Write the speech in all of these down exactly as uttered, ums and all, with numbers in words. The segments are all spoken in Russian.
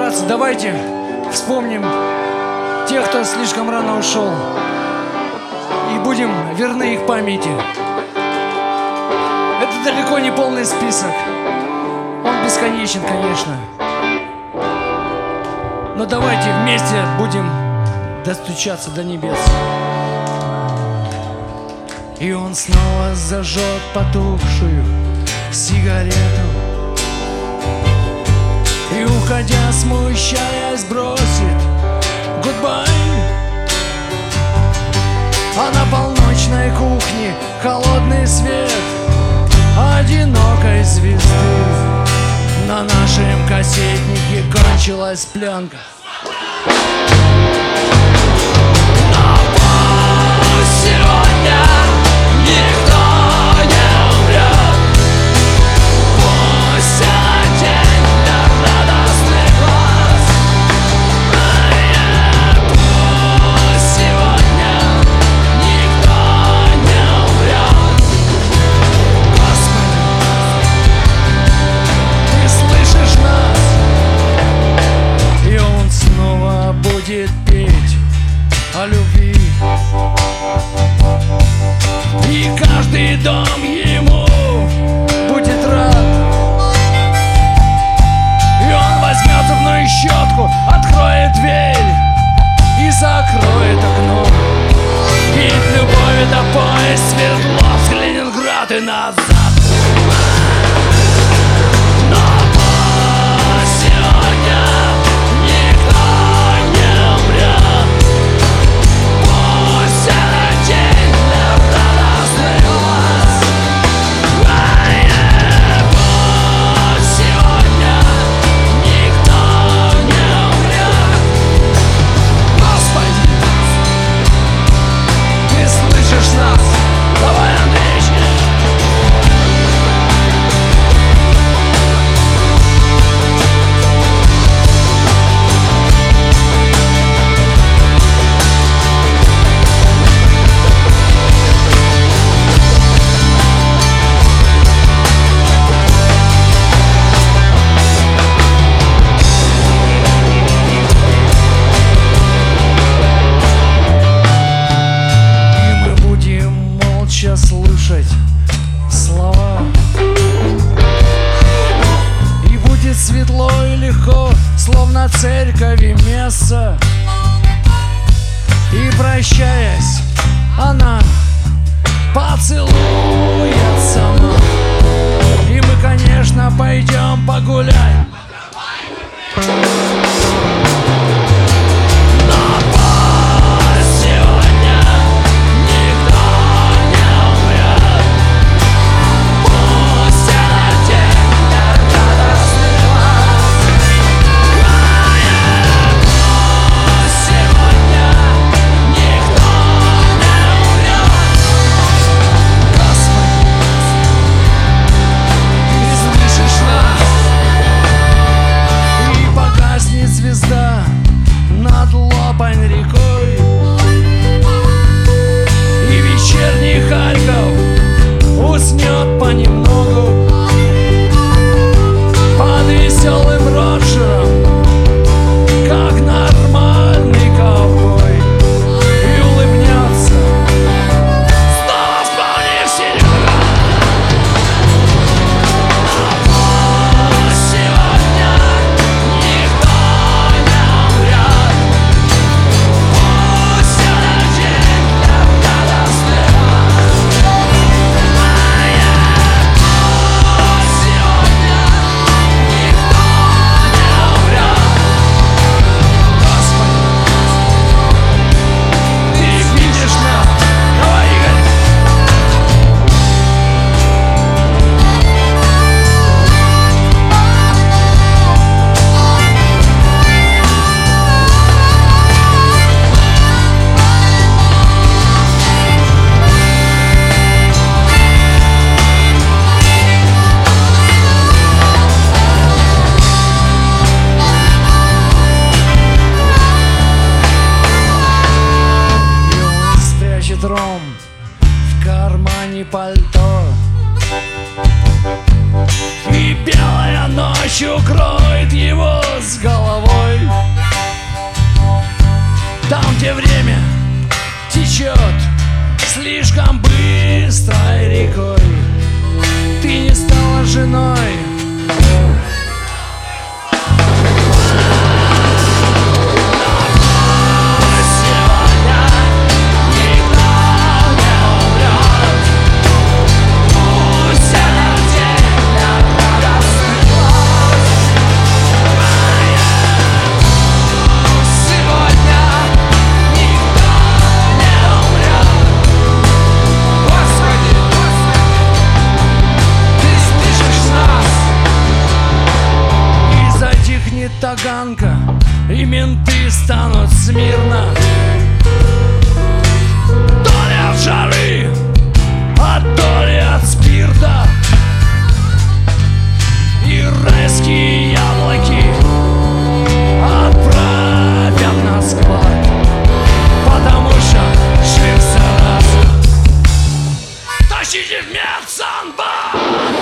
братцы, давайте вспомним тех, кто слишком рано ушел, и будем верны их памяти. Это далеко не полный список. Он бесконечен, конечно. Но давайте вместе будем достучаться до небес. И он снова зажжет потухшую сигарету и, уходя, смущаясь, бросит гудбай. А на полночной кухне холодный свет одинокой звезды. На нашем кассетнике кончилась пленка. Но пусть сегодня никто не умрет. Пусть этот день для радостных глаз. Пусть сегодня никто не умрет. Господи, Ты слышишь нас? И он снова будет петь о любви. И каждый дом ему будет рад. И он возьмет зубную щетку, откроет дверь и закроет окно. Ведь любовь — это поезд Свердловск, Ленинград и назад. Но пусть сегодня никто не умрет. Пусть этот день для радостных глаз. Пусть сегодня никто не умрет. Господи, Ты слышишь нас? Давай, Андреич. И мы будем молча слушать слова. И будет светло и легко, словно церкови месса. И, прощаясь, она поцелует сама. И мы, конечно, пойдем погуляем. Но пусть сегодня никто не умрет. Пусть этот день для радостных глаз. Пусть сегодня никто не умрет. Господи, Ты слышишь нас? И погаснет звезда над Лопань рекой. И вечерний Харьков уснет понемногу под веселым Роджером, как нормальный ковбой, и улыбнется, снова вспомнив Серега. Пусть сегодня никто не умрет. Пусть этот день для радостных глаз. Пусть сегодня никто не умрет. Господи, Ты видишь нас? Давай, Игорь. И он спрячет ром в кармане пальто. И белая ночь укроет его с головой. слишком быстрой рекой. Ты не стала женой. Таганка, и менты станут смирно. То ли от жары, а то ли от спирта. И райские яблоки отправят на склад, потому что швырся раз. Тащите в медсанбат.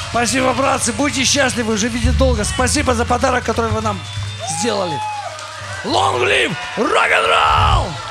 Спасибо, братцы. Будьте счастливы, живите долго. Спасибо за подарок, который вы нам сделали. Long live rock and roll!